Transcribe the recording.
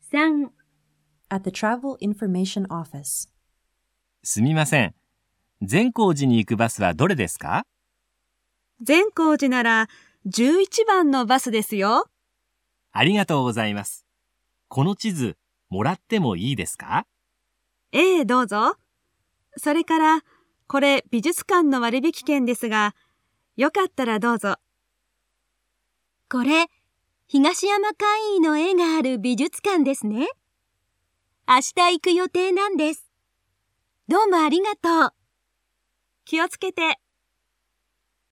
3 At the Travel Information Office. すみません。善光寺に行くバスはどれですか？ 善光寺なら11番のバスですよ。 ありがとうございます。この地図、もらってもいいですか？ ええ、どうぞ。それから、これ美術館の割引券ですが、よかったらどうぞ。 これ、東山魁夷の絵がある美術館ですね。明日行く予定なんです。どうもありがとう。 気をつけて。